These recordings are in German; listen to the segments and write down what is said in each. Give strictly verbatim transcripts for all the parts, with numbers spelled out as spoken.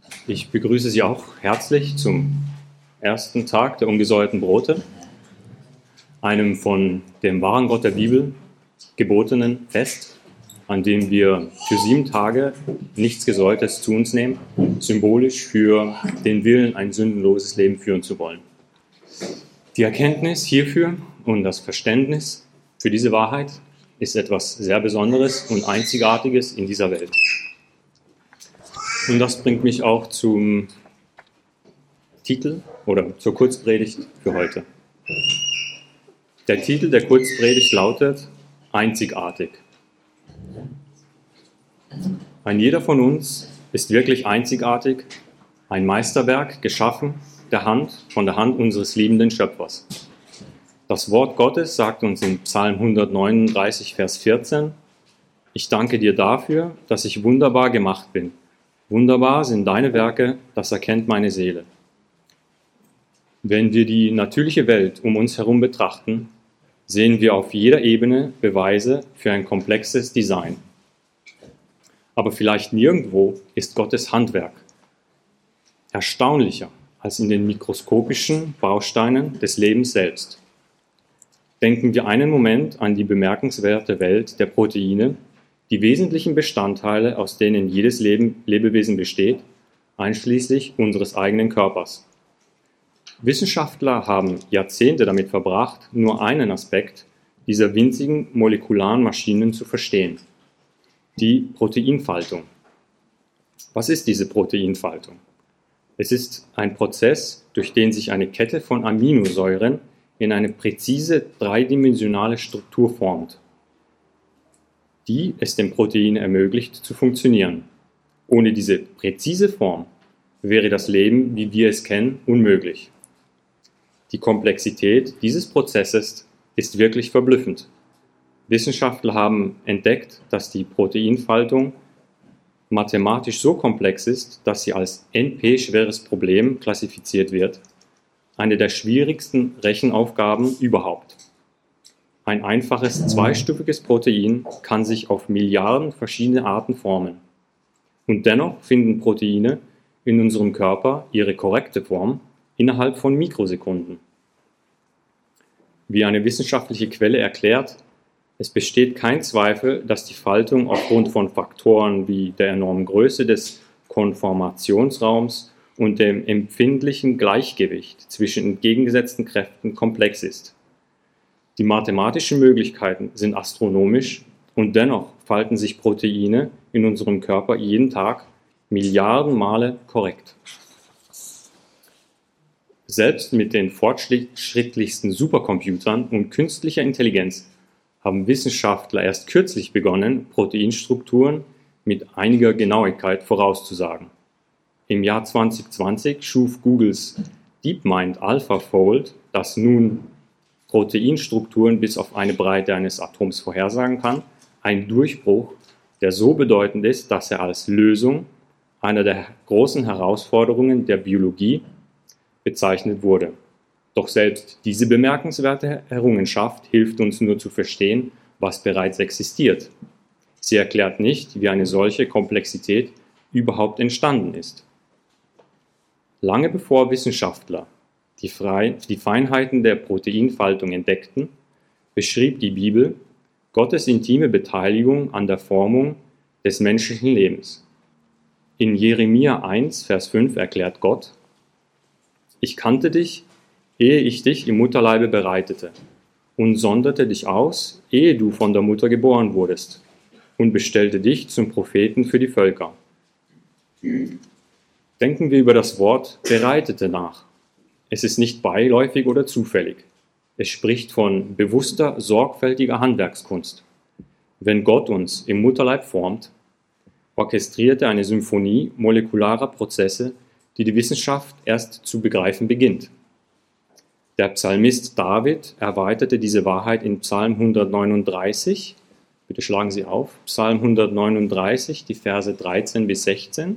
Ich begrüße Sie auch herzlich zum ersten Tag der ungesäuerten Brote, einem von dem wahren Gott der Bibel gebotenen Fest, an dem wir für sieben Tage nichts Gesäuertes zu uns nehmen, symbolisch für den Willen, ein sündenloses Leben führen zu wollen. Die Erkenntnis hierfür und das Verständnis für diese Wahrheit ist etwas sehr Besonderes und Einzigartiges in dieser Welt. Und das bringt mich auch zum Titel oder zur Kurzpredigt für heute. Der Titel der Kurzpredigt lautet Einzigartig. Ein jeder von uns ist wirklich einzigartig, ein Meisterwerk, geschaffen der Hand, von der Hand unseres liebenden Schöpfers. Das Wort Gottes sagt uns in Psalm hundertneununddreißig, Vers vierzehn, ich danke dir dafür, dass ich wunderbar gemacht bin. Wunderbar sind deine Werke, das erkennt meine Seele. Wenn wir die natürliche Welt um uns herum betrachten, sehen wir auf jeder Ebene Beweise für ein komplexes Design. Aber vielleicht nirgendwo ist Gottes Handwerk erstaunlicher als in den mikroskopischen Bausteinen des Lebens selbst. Denken wir einen Moment an die bemerkenswerte Welt der Proteine, die wesentlichen Bestandteile, aus denen jedes Leben, Lebewesen besteht, einschließlich unseres eigenen Körpers. Wissenschaftler haben Jahrzehnte damit verbracht, nur einen Aspekt dieser winzigen molekularen Maschinen zu verstehen: die Proteinfaltung. Was ist diese Proteinfaltung? Es ist ein Prozess, durch den sich eine Kette von Aminosäuren in eine präzise dreidimensionale Struktur formt, die es dem Protein ermöglicht zu funktionieren. Ohne diese präzise Form wäre das Leben, wie wir es kennen, unmöglich. Die Komplexität dieses Prozesses ist wirklich verblüffend. Wissenschaftler haben entdeckt, dass die Proteinfaltung mathematisch so komplex ist, dass sie als N P-schweres Problem klassifiziert wird, eine der schwierigsten Rechenaufgaben überhaupt. Ein einfaches zweistufiges Protein kann sich auf Milliarden verschiedene Arten formen. Und dennoch finden Proteine in unserem Körper ihre korrekte Form innerhalb von Mikrosekunden. Wie eine wissenschaftliche Quelle erklärt, es besteht kein Zweifel, dass die Faltung aufgrund von Faktoren wie der enormen Größe des Konformationsraums und dem empfindlichen Gleichgewicht zwischen entgegengesetzten Kräften komplex ist. Die mathematischen Möglichkeiten sind astronomisch und dennoch falten sich Proteine in unserem Körper jeden Tag Milliarden Male korrekt. Selbst mit den fortschrittlichsten Supercomputern und künstlicher Intelligenz haben Wissenschaftler erst kürzlich begonnen, Proteinstrukturen mit einiger Genauigkeit vorauszusagen. Im Jahr zwanzig zwanzig schuf Googles DeepMind AlphaFold, das nun Proteinstrukturen bis auf eine Breite eines Atoms vorhersagen kann, ein Durchbruch, der so bedeutend ist, dass er als Lösung einer der großen Herausforderungen der Biologie bezeichnet wurde. Doch selbst diese bemerkenswerte Errungenschaft hilft uns nur zu verstehen, was bereits existiert. Sie erklärt nicht, wie eine solche Komplexität überhaupt entstanden ist. Lange bevor Wissenschaftler die, Frei- die Feinheiten der Proteinfaltung entdeckten, beschrieb die Bibel Gottes intime Beteiligung an der Formung des menschlichen Lebens. In Jeremia eins, Vers fünf erklärt Gott: Ich kannte dich, ehe ich dich im Mutterleibe bereitete, und sonderte dich aus, ehe du von der Mutter geboren wurdest, und bestellte dich zum Propheten für die Völker. Denken wir über das Wort bereitete nach. Es ist nicht beiläufig oder zufällig. Es spricht von bewusster, sorgfältiger Handwerkskunst. Wenn Gott uns im Mutterleib formt, orchestriert er eine Symphonie molekularer Prozesse, die die Wissenschaft erst zu begreifen beginnt. Der Psalmist David erweiterte diese Wahrheit in Psalm hundertneununddreißig. Bitte schlagen Sie auf. Psalm hundertneununddreißig, die Verse dreizehn bis sechzehn.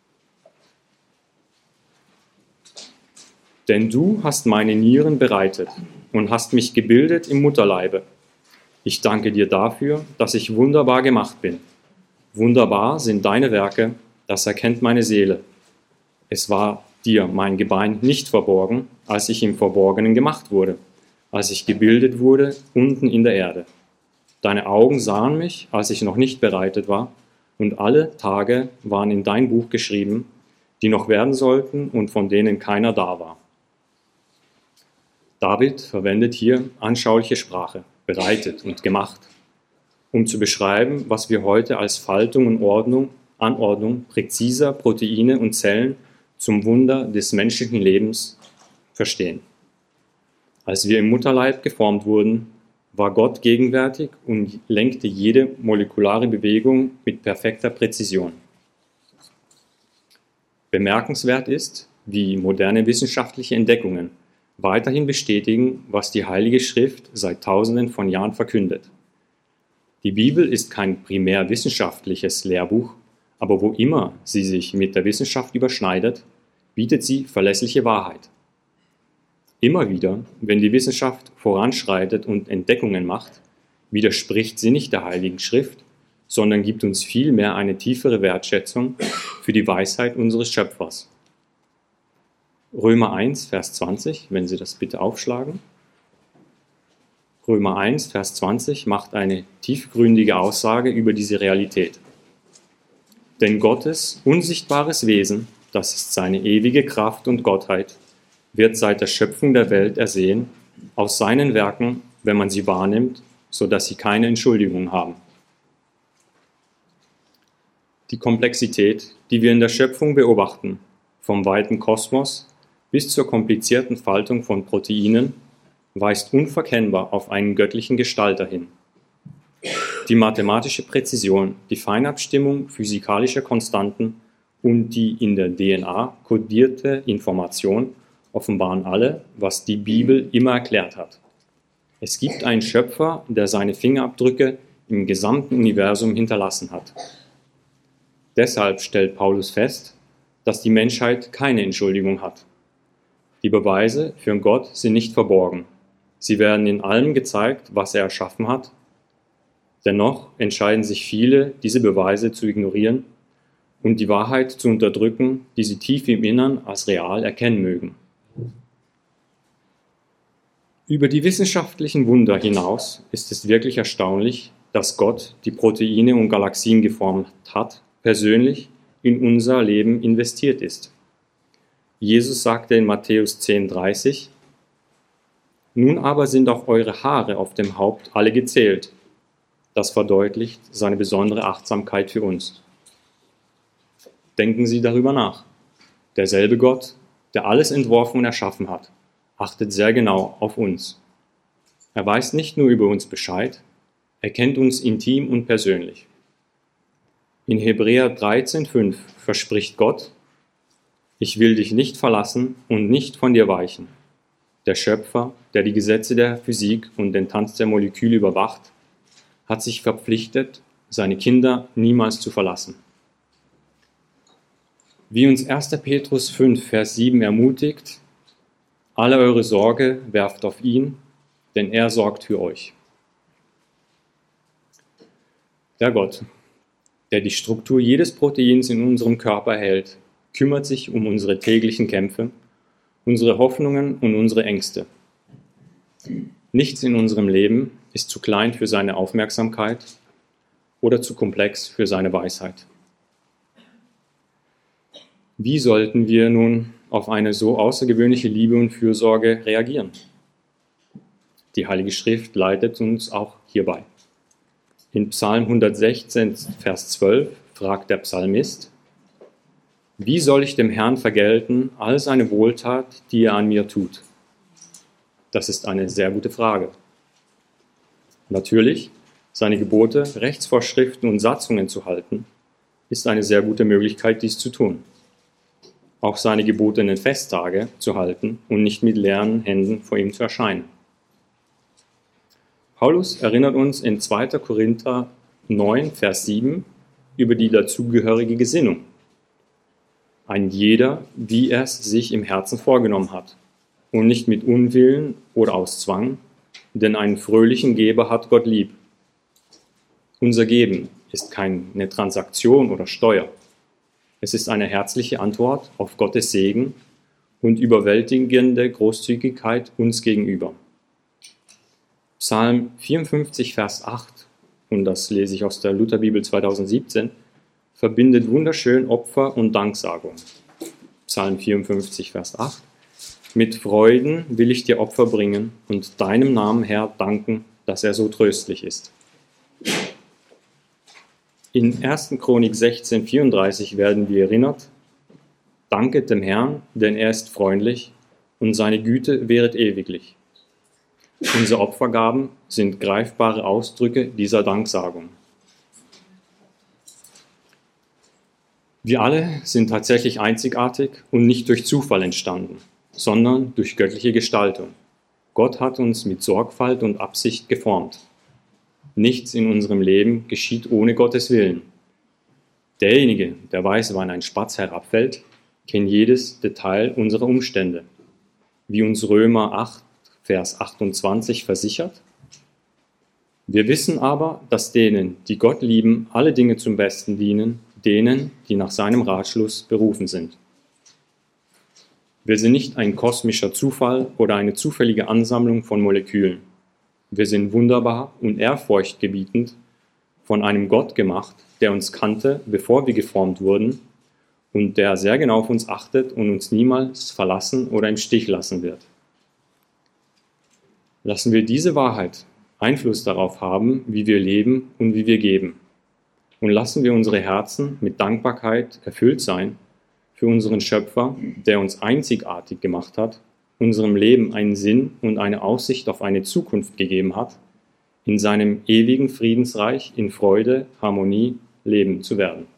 Denn du hast meine Nieren bereitet und hast mich gebildet im Mutterleibe. Ich danke dir dafür, dass ich wunderbar gemacht bin. Wunderbar sind deine Werke, das erkennt meine Seele. Es war dir mein Gebein nicht verborgen, als ich im Verborgenen gemacht wurde, als ich gebildet wurde unten in der Erde. Deine Augen sahen mich, als ich noch nicht bereitet war, und alle Tage waren in dein Buch geschrieben, die noch werden sollten und von denen keiner da war. David verwendet hier anschauliche Sprache, bereitet und gemacht, um zu beschreiben, was wir heute als Faltung und Ordnung, Anordnung präziser Proteine und Zellen zum Wunder des menschlichen Lebens verstehen. Als wir im Mutterleib geformt wurden, war Gott gegenwärtig und lenkte jede molekulare Bewegung mit perfekter Präzision. Bemerkenswert ist, wie moderne wissenschaftliche Entdeckungen weiterhin bestätigen, was die Heilige Schrift seit Tausenden von Jahren verkündet. Die Bibel ist kein primär wissenschaftliches Lehrbuch, aber wo immer sie sich mit der Wissenschaft überschneidet, bietet sie verlässliche Wahrheit. Immer wieder, wenn die Wissenschaft voranschreitet und Entdeckungen macht, widerspricht sie nicht der Heiligen Schrift, sondern gibt uns vielmehr eine tiefere Wertschätzung für die Weisheit unseres Schöpfers. Römer eins, Vers zwanzig, wenn Sie das bitte aufschlagen. Römer eins, Vers zwanzig macht eine tiefgründige Aussage über diese Realität. Denn Gottes unsichtbares Wesen, das ist seine ewige Kraft und Gottheit, wird seit der Schöpfung der Welt ersehen, aus seinen Werken, wenn man sie wahrnimmt, sodass sie keine Entschuldigung haben. Die Komplexität, die wir in der Schöpfung beobachten, vom weiten Kosmos bis zur komplizierten Faltung von Proteinen, weist unverkennbar auf einen göttlichen Gestalter hin. Die mathematische Präzision, die Feinabstimmung physikalischer Konstanten und die in der D N A kodierte Information offenbaren alle, was die Bibel immer erklärt hat. Es gibt einen Schöpfer, der seine Fingerabdrücke im gesamten Universum hinterlassen hat. Deshalb stellt Paulus fest, dass die Menschheit keine Entschuldigung hat. Die Beweise für Gott sind nicht verborgen. Sie werden in allem gezeigt, was er erschaffen hat. Dennoch entscheiden sich viele, diese Beweise zu ignorieren und die Wahrheit zu unterdrücken, die sie tief im Innern als real erkennen mögen. Über die wissenschaftlichen Wunder hinaus ist es wirklich erstaunlich, dass Gott die Proteine und Galaxien geformt hat, persönlich in unser Leben investiert ist. Jesus sagte in Matthäus zehn, dreißig, nun aber sind auch eure Haare auf dem Haupt alle gezählt. Das verdeutlicht seine besondere Achtsamkeit für uns. Denken Sie darüber nach. Derselbe Gott, der alles entworfen und erschaffen hat, achtet sehr genau auf uns. Er weiß nicht nur über uns Bescheid, er kennt uns intim und persönlich. In Hebräer dreizehn, fünf verspricht Gott, ich will dich nicht verlassen und nicht von dir weichen. Der Schöpfer, der die Gesetze der Physik und den Tanz der Moleküle überwacht, hat sich verpflichtet, seine Kinder niemals zu verlassen. Wie uns erster Petrus fünf, Vers sieben ermutigt, alle eure Sorge werft auf ihn, denn er sorgt für euch. Der Gott, der die Struktur jedes Proteins in unserem Körper hält, kümmert sich um unsere täglichen Kämpfe, unsere Hoffnungen und unsere Ängste. Nichts in unserem Leben ist zu klein für seine Aufmerksamkeit oder zu komplex für seine Weisheit. Wie sollten wir nun auf eine so außergewöhnliche Liebe und Fürsorge reagieren? Die Heilige Schrift leitet uns auch hierbei. In Psalm hundertsechzehn, Vers zwölf fragt der Psalmist, wie soll ich dem Herrn vergelten all seine Wohltat, die er an mir tut? Das ist eine sehr gute Frage. Natürlich, seine Gebote, Rechtsvorschriften und Satzungen zu halten, ist eine sehr gute Möglichkeit, dies zu tun. Auch seine gebotenen Festtage zu halten und nicht mit leeren Händen vor ihm zu erscheinen. Paulus erinnert uns in zweiter Korinther neun, Vers sieben über die dazugehörige Gesinnung. Ein jeder, wie er es sich im Herzen vorgenommen hat, und nicht mit Unwillen oder aus Zwang, denn einen fröhlichen Geber hat Gott lieb. Unser Geben ist keine Transaktion oder Steuer. Es ist eine herzliche Antwort auf Gottes Segen und überwältigende Großzügigkeit uns gegenüber. Psalm vierundfünfzig, Vers acht, und das lese ich aus der Lutherbibel zweitausendsiebzehn, verbindet wunderschön Opfer und Danksagung. Psalm vierundfünfzig, Vers acht. Mit Freuden will ich dir Opfer bringen und deinem Namen, Herr, danken, dass er so tröstlich ist. In erster Chronik sechzehn, vierunddreißig werden wir erinnert: Danket dem Herrn, denn er ist freundlich und seine Güte währet ewiglich. Unsere Opfergaben sind greifbare Ausdrücke dieser Danksagung. Wir alle sind tatsächlich einzigartig und nicht durch Zufall entstanden, sondern durch göttliche Gestaltung. Gott hat uns mit Sorgfalt und Absicht geformt. Nichts in unserem Leben geschieht ohne Gottes Willen. Derjenige, der weiß, wann ein Spatz herabfällt, kennt jedes Detail unserer Umstände. Wie uns Römer acht, Vers achtundzwanzig versichert: Wir wissen aber, dass denen, die Gott lieben, alle Dinge zum Besten dienen, denen, die nach seinem Ratschluss berufen sind. Wir sind nicht ein kosmischer Zufall oder eine zufällige Ansammlung von Molekülen. Wir sind wunderbar und ehrfurchtgebietend von einem Gott gemacht, der uns kannte, bevor wir geformt wurden, und der sehr genau auf uns achtet und uns niemals verlassen oder im Stich lassen wird. Lassen wir diese Wahrheit Einfluss darauf haben, wie wir leben und wie wir geben. Und lassen wir unsere Herzen mit Dankbarkeit erfüllt sein für unseren Schöpfer, der uns einzigartig gemacht hat, unserem Leben einen Sinn und eine Aussicht auf eine Zukunft gegeben hat, in seinem ewigen Friedensreich in Freude, Harmonie leben zu werden.